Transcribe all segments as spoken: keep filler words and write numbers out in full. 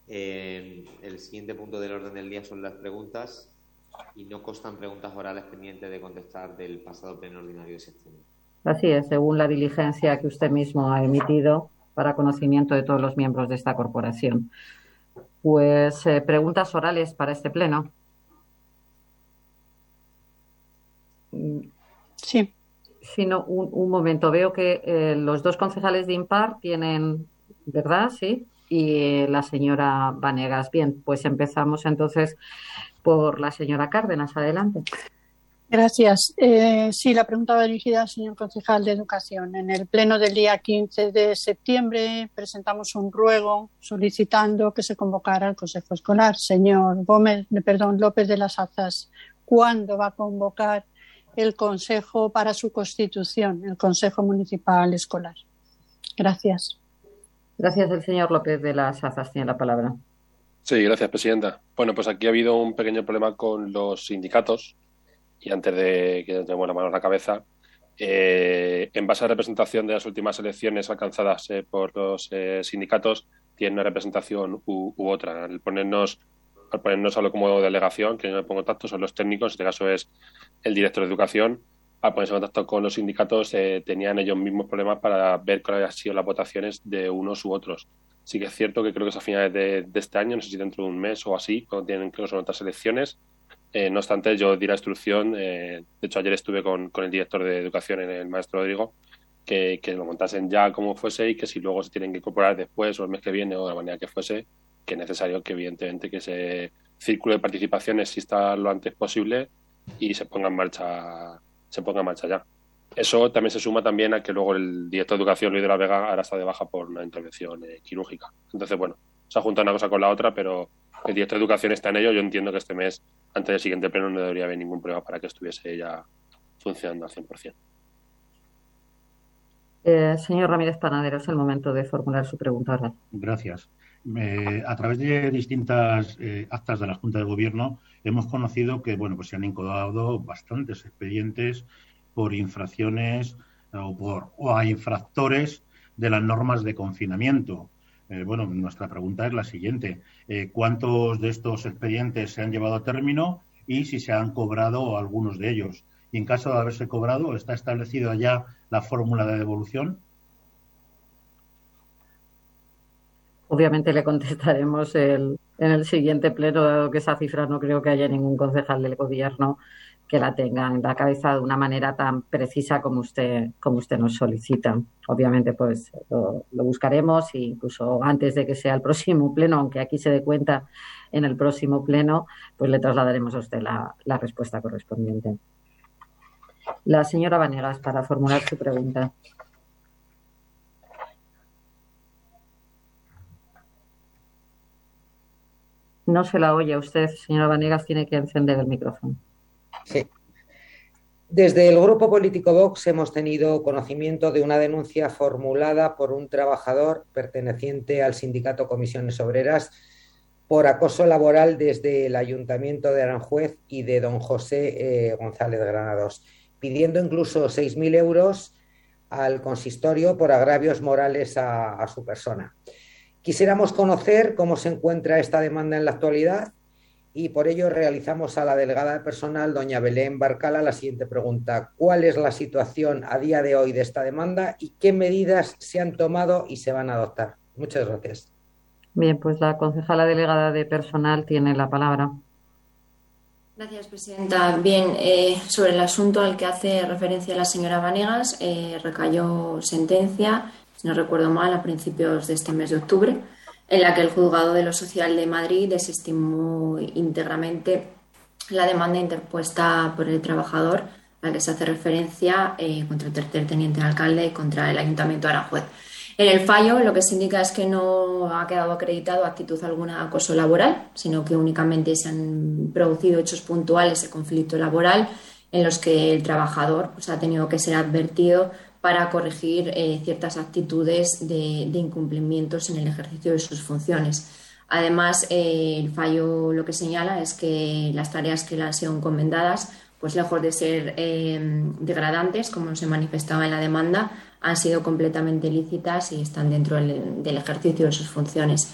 Eh, el siguiente punto del orden del día son las preguntas y no constan preguntas orales pendientes de contestar del pasado pleno ordinario de septiembre. Así es, según la diligencia que usted mismo ha emitido para conocimiento de todos los miembros de esta corporación. Pues eh, preguntas orales para este pleno. Sí. Sí, no, un, un momento. Veo que eh, los dos concejales de impar tienen, ¿verdad? Sí. Y eh, la señora Vanegas. Bien, pues empezamos entonces por la señora Cárdenas. Adelante. Gracias. Eh, sí, la pregunta va dirigida al señor concejal de Educación. En el pleno del día quince de septiembre presentamos un ruego solicitando que se convocara el Consejo Escolar. Señor Gómez, perdón, López de las Azas, ¿cuándo va a convocar el Consejo para su constitución, el Consejo Municipal Escolar? Gracias. Gracias, el señor López de las Azas tiene la palabra. Sí, gracias, presidenta. Bueno, pues aquí ha habido un pequeño problema con los sindicatos y antes de que tengamos la mano en la cabeza, eh, en base a la representación de las últimas elecciones alcanzadas eh, por los eh, sindicatos, tiene una representación u, u otra. Al ponernos, al ponernos a lo como delegación, que yo me pongo en contacto, son los técnicos, en este caso es el director de Educación, al ponerse en contacto con los sindicatos eh, tenían ellos mismos problemas para ver cuáles habían sido las votaciones de unos u otros. Sí que es cierto que creo que es a finales de, de este año, no sé si dentro de un mes o así, cuando tienen creo que son otras elecciones. Eh, no obstante, yo di la instrucción, eh, de hecho ayer estuve con, con el director de Educación, en el maestro Rodrigo, que, que lo montasen ya como fuese y que si luego se tienen que incorporar después o el mes que viene o de la manera que fuese, que es necesario que evidentemente que ese círculo de participación exista lo antes posible y se ponga en marcha, se ponga en marcha ya. Eso también se suma también a que luego el director de Educación, Luis de la Vega, ahora está de baja por una intervención eh, quirúrgica. Entonces, bueno, se ha juntado una cosa con la otra, pero el director de Educación está en ello. Yo entiendo que este mes, antes del siguiente pleno, no debería haber ningún problema para que estuviese ya funcionando al cien por ciento. Eh, señor Ramírez Panadero, es el momento de formular su pregunta oral. Gracias. Eh, a través de distintas eh, actas de la Junta de Gobierno hemos conocido que bueno, pues se han incoado bastantes expedientes por infracciones o, por, o a infractores de las normas de confinamiento. Eh, bueno, nuestra pregunta es la siguiente. Eh, ¿Cuántos de estos expedientes se han llevado a término y si se han cobrado algunos de ellos? Y en caso de haberse cobrado, ¿está establecida ya la fórmula de devolución? Obviamente le contestaremos el, en el siguiente pleno, dado que esa cifra no creo que haya ningún concejal del Gobierno que la tenga en la cabeza de una manera tan precisa como usted como usted nos solicita. Obviamente, pues lo, lo buscaremos e incluso antes de que sea el próximo pleno, aunque aquí se dé cuenta en el próximo pleno, pues le trasladaremos a usted la, la respuesta correspondiente. La señora Vanegas, para formular su pregunta. No se la oye a usted, señora Vanegas, tiene que encender el micrófono. Sí. Desde el Grupo Político Vox hemos tenido conocimiento de una denuncia formulada por un trabajador perteneciente al sindicato Comisiones Obreras por acoso laboral desde el Ayuntamiento de Aranjuez y de don José eh, González Granados, pidiendo incluso seis mil euros al consistorio por agravios morales a, a su persona. Quisiéramos conocer cómo se encuentra esta demanda en la actualidad y por ello realizamos a la delegada de personal, doña Belén Barcala, la siguiente pregunta. ¿Cuál es la situación a día de hoy de esta demanda y qué medidas se han tomado y se van a adoptar? Muchas gracias. Bien, pues la concejala delegada de personal tiene la palabra. Gracias, presidenta. Bien, eh, sobre el asunto al que hace referencia la señora Vanegas, eh, recayó sentencia, si no recuerdo mal, a principios de este mes de octubre, en la que el Juzgado de lo Social de Madrid desestimó íntegramente la demanda interpuesta por el trabajador a la que se hace referencia eh, contra el tercer teniente de alcalde y contra el Ayuntamiento de Aranjuez. En el fallo lo que se indica es que no ha quedado acreditado actitud alguna de acoso laboral, sino que únicamente se han producido hechos puntuales de conflicto laboral en los que el trabajador pues, ha tenido que ser advertido para corregir eh, ciertas actitudes de, de incumplimientos en el ejercicio de sus funciones. Además, eh, el fallo lo que señala es que las tareas que le han sido encomendadas, pues lejos de ser eh, degradantes, como se manifestaba en la demanda, han sido completamente lícitas y están dentro del, del ejercicio de sus funciones.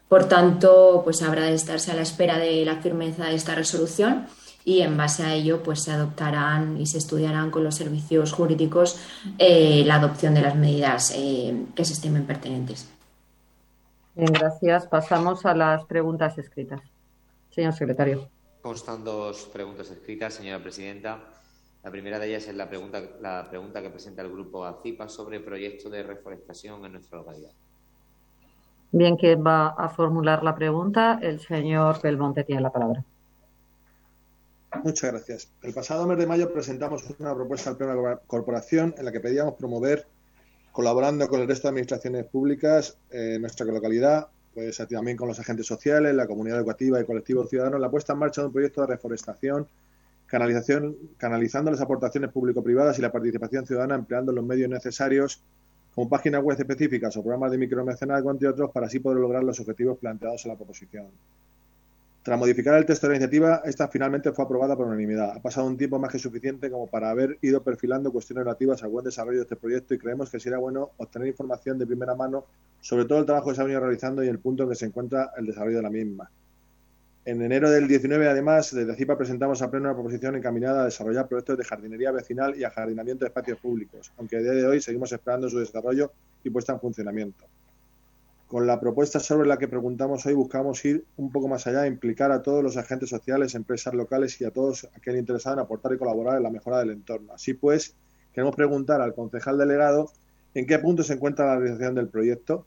Por tanto, pues habrá de estarse a la espera de la firmeza de esta resolución y en base a ello pues se adoptarán y se estudiarán con los servicios jurídicos eh, la adopción de las medidas eh, que se estimen pertinentes. Bien, gracias. Pasamos a las preguntas escritas. Señor secretario. Constan dos preguntas escritas, señora presidenta. La primera de ellas es la pregunta, la pregunta que presenta el grupo ACIPA sobre el proyecto de reforestación en nuestra localidad. Bien, ¿quién va a formular la pregunta? El señor Belmonte tiene la palabra. Muchas gracias. El pasado mes de mayo presentamos una propuesta al Pleno de la Corporación en la que pedíamos promover, colaborando con el resto de administraciones públicas eh, en nuestra localidad, pues también con los agentes sociales, la comunidad educativa y colectivos ciudadanos, la puesta en marcha de un proyecto de reforestación, canalización, canalizando las aportaciones público-privadas y la participación ciudadana empleando los medios necesarios como páginas web específicas o programas de micromecenazgo, entre otros, para así poder lograr los objetivos planteados en la proposición. Tras modificar el texto de la iniciativa, esta finalmente fue aprobada por unanimidad. Ha pasado un tiempo más que suficiente como para haber ido perfilando cuestiones relativas al buen desarrollo de este proyecto y creemos que sería bueno obtener información de primera mano sobre todo el trabajo que se ha venido realizando y el punto en que se encuentra el desarrollo de la misma. En enero del diecinueve, además, desde ACIPA presentamos a pleno una proposición encaminada a desarrollar proyectos de jardinería vecinal y ajardinamiento de espacios públicos, aunque a día de hoy seguimos esperando su desarrollo y puesta en funcionamiento. Con la propuesta sobre la que preguntamos hoy buscamos ir un poco más allá e implicar a todos los agentes sociales, empresas locales y a todos aquel interesado en aportar y colaborar en la mejora del entorno. Así pues, queremos preguntar al concejal delegado en qué punto se encuentra la realización del proyecto.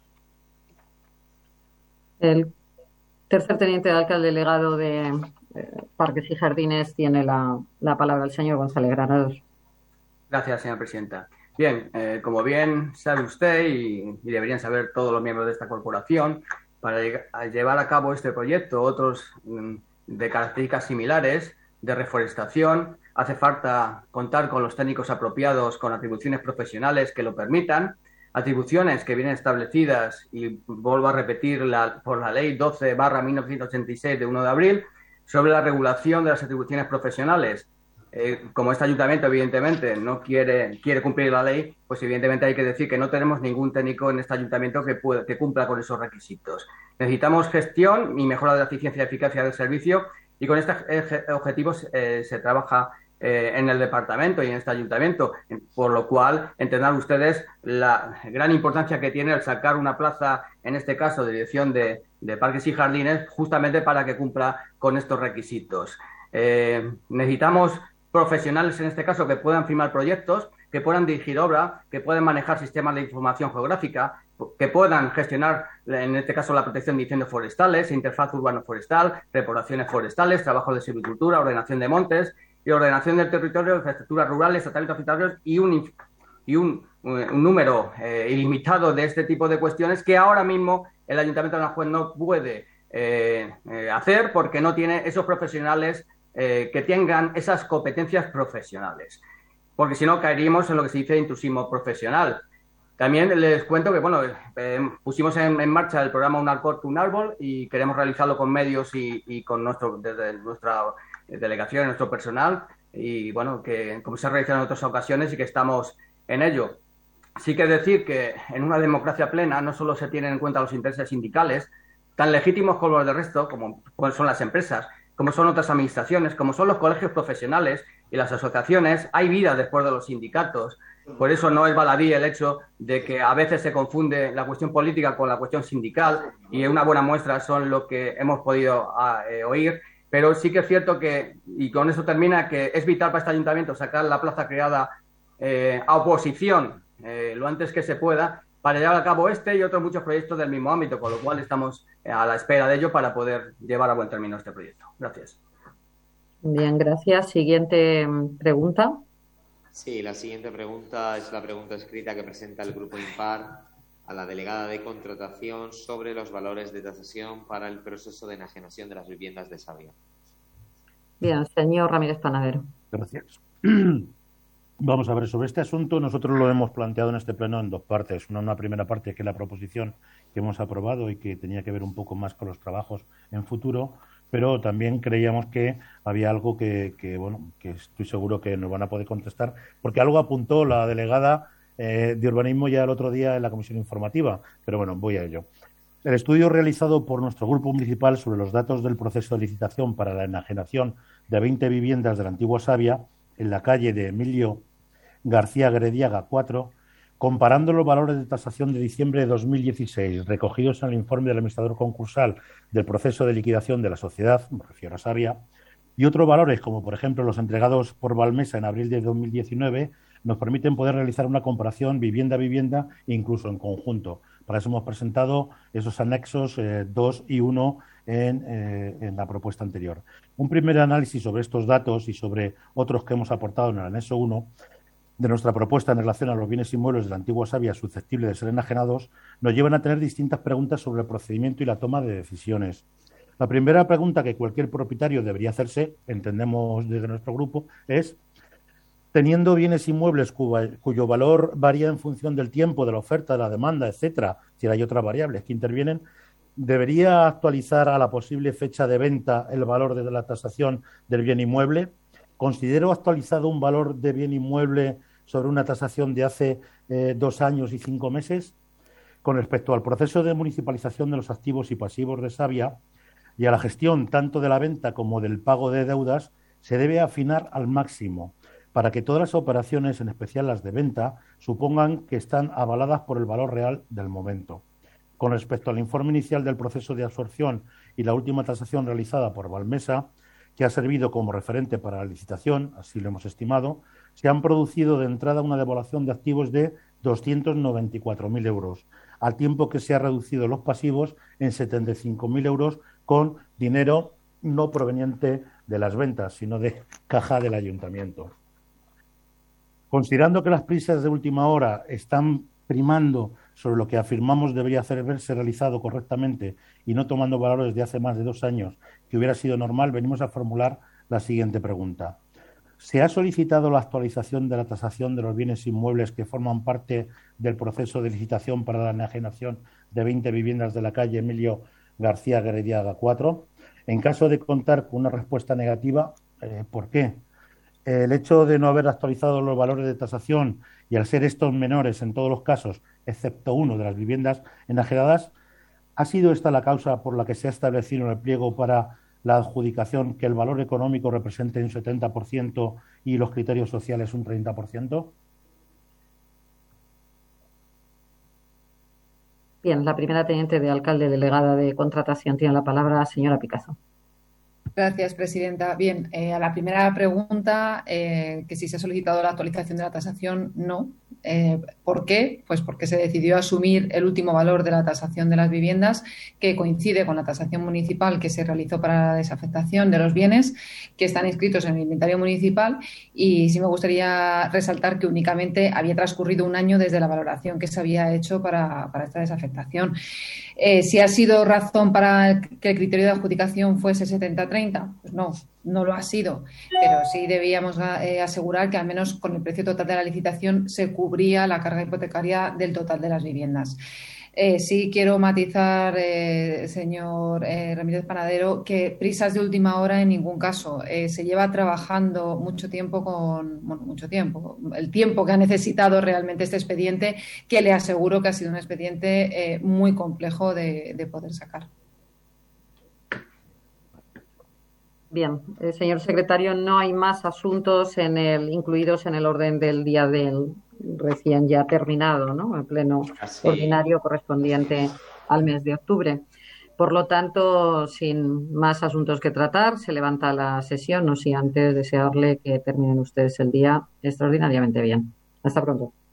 El tercer teniente de alcalde delegado de eh, Parques y Jardines tiene la, la palabra el señor González Granados. Gracias, señora presidenta. Bien, eh, como bien sabe usted y, y deberían saber todos los miembros de esta corporación, para llevar a cabo este proyecto, otros mm, de características similares de reforestación, hace falta contar con los técnicos apropiados, con atribuciones profesionales que lo permitan, atribuciones que vienen establecidas, y vuelvo a repetir, la, por la ley doce barra mil novecientos ochenta y seis de uno de abril, sobre la regulación de las atribuciones profesionales. Eh, como este ayuntamiento, evidentemente, no quiere, quiere cumplir la ley, pues evidentemente hay que decir que no tenemos ningún técnico en este ayuntamiento que, pueda, que cumpla con esos requisitos. Necesitamos gestión y mejora de la eficiencia y eficacia del servicio, y con estos objetivos eh, se trabaja eh, en el departamento y en este ayuntamiento, por lo cual entenderán ustedes la gran importancia que tiene el sacar una plaza, en este caso de dirección de, de Parques y Jardines, justamente para que cumpla con estos requisitos. Eh, necesitamos profesionales, en este caso, que puedan firmar proyectos, que puedan dirigir obra, que puedan manejar sistemas de información geográfica, que puedan gestionar, en este caso, la protección de incendios forestales, interfaz urbano-forestal, repoblaciones forestales, trabajos de silvicultura, ordenación de montes y ordenación del territorio, infraestructuras rurales, tratamientos fitosanitarios y un, y un, un número eh, ilimitado de este tipo de cuestiones que ahora mismo el Ayuntamiento de Aranjuez no puede eh, eh, hacer porque no tiene esos profesionales Eh, que tengan esas competencias profesionales, porque si no caeríamos en lo que se dice intrusismo profesional. También les cuento que bueno eh, pusimos en, en marcha el programa Un Arcorte, un Árbol y queremos realizarlo con medios y, y con nuestro desde nuestra delegación, nuestro personal, y bueno, que como se ha realizado en otras ocasiones y que estamos en ello. Sí que decir que en una democracia plena no solo se tienen en cuenta los intereses sindicales, tan legítimos como los del resto, como son las empresas, como son otras administraciones, como son los colegios profesionales y las asociaciones. Hay vida después de los sindicatos. Por eso no es baladí el hecho de que a veces se confunde la cuestión política con la cuestión sindical, y una buena muestra son lo que hemos podido eh, oír. Pero sí que es cierto que, y con eso termina, que es vital para este ayuntamiento sacar la plaza creada eh, a oposición eh, lo antes que se pueda, para llevar a cabo este y otros muchos proyectos del mismo ámbito, con lo cual estamos a la espera de ello para poder llevar a buen término este proyecto. Gracias. Bien, gracias. Siguiente pregunta. Sí, la siguiente pregunta es la pregunta escrita que presenta el Grupo Impar a la delegada de contratación sobre los valores de tasación para el proceso de enajenación de las viviendas de Sarriá. Bien, señor Ramírez Panadero. Gracias. Vamos a ver, sobre este asunto nosotros lo hemos planteado en este pleno en dos partes. Una, una primera parte que es la proposición que hemos aprobado y que tenía que ver un poco más con los trabajos en futuro, pero también creíamos que había algo que, que bueno, que estoy seguro que nos van a poder contestar, porque algo apuntó la delegada eh, de urbanismo ya el otro día en la comisión informativa, pero bueno, voy a ello. El estudio realizado por nuestro grupo municipal sobre los datos del proceso de licitación para la enajenación de veinte viviendas de la antigua Savia en la calle de Emilio García Grediaga cuatro, comparando los valores de tasación de diciembre de dos mil dieciséis recogidos en el informe del administrador concursal del proceso de liquidación de la sociedad, me refiero a Savia, y otros valores, como por ejemplo los entregados por Valmesa en abril de dos mil diecinueve, nos permiten poder realizar una comparación vivienda a vivienda e incluso en conjunto. Para eso hemos presentado esos anexos eh, dos y uno en, eh, en la propuesta anterior. Un primer análisis sobre estos datos y sobre otros que hemos aportado en el anexo uno de nuestra propuesta en relación a los bienes inmuebles de la antigua Savia susceptibles de ser enajenados nos llevan a tener distintas preguntas sobre el procedimiento y la toma de decisiones. La primera pregunta que cualquier propietario debería hacerse, entendemos desde nuestro grupo, es: teniendo bienes inmuebles cuyo valor varía en función del tiempo, de la oferta, de la demanda, etcétera, si hay otras variables que intervienen, ¿debería actualizar a la posible fecha de venta el valor de la tasación del bien inmueble? ¿Considero actualizado un valor de bien inmueble sobre una tasación de hace eh, dos años y cinco meses? Con respecto al proceso de municipalización de los activos y pasivos de Savia y a la gestión tanto de la venta como del pago de deudas, se debe afinar al máximo para que todas las operaciones, en especial las de venta, supongan que están avaladas por el valor real del momento. Con respecto al informe inicial del proceso de absorción y la última tasación realizada por Valmesa, que ha servido como referente para la licitación, así lo hemos estimado, se han producido de entrada una devaluación de activos de doscientos noventa y cuatro mil euros, al tiempo que se han reducido los pasivos en setenta y cinco mil euros con dinero no proveniente de las ventas, sino de caja del ayuntamiento. Considerando que las prisas de última hora están primando sobre lo que afirmamos debería haberse realizado correctamente y no tomando valores de hace más de dos años, que hubiera sido normal, venimos a formular la siguiente pregunta. ¿Se ha solicitado la actualización de la tasación de los bienes inmuebles que forman parte del proceso de licitación para la enajenación de veinte viviendas de la calle Emilio García Grediaga cuatro? En caso de contar con una respuesta negativa, eh, ¿por qué? El hecho de no haber actualizado los valores de tasación y al ser estos menores en todos los casos, excepto uno de las viviendas enajenadas, ¿ha sido esta la causa por la que se ha establecido en el pliego para la adjudicación que el valor económico represente un setenta por ciento y los criterios sociales un treinta por ciento? Bien, la primera teniente de alcalde delegada de contratación tiene la palabra, la señora Picazo. Gracias, presidenta. Bien, eh, a la primera pregunta, eh, que si se ha solicitado la actualización de la tasación, no. Eh, ¿Por qué? Pues porque se decidió asumir el último valor de la tasación de las viviendas, que coincide con la tasación municipal que se realizó para la desafectación de los bienes que están inscritos en el inventario municipal. Y sí me gustaría resaltar que únicamente había transcurrido un año desde la valoración que se había hecho para, para esta desafectación. Eh, si ha sido razón para que el criterio de adjudicación fuese setenta treinta, pues no, no lo ha sido, pero sí debíamos eh, asegurar que al menos con el precio total de la licitación se cubría la carga hipotecaria del total de las viviendas. Eh, sí quiero matizar, eh, señor eh, Ramírez Panadero, que prisas de última hora en ningún caso. Eh, se lleva trabajando mucho tiempo con, bueno, mucho tiempo, el tiempo que ha necesitado realmente este expediente, que le aseguro que ha sido un expediente eh, muy complejo de, de poder sacar. Bien, eh, señor secretario, no hay más asuntos en el, incluidos en el orden del día del recién ya terminado, ¿no? El pleno Así. ordinario correspondiente al mes de octubre. Por lo tanto, sin más asuntos que tratar, se levanta la sesión, no sin antes desearle que terminen ustedes el día extraordinariamente bien. Hasta pronto.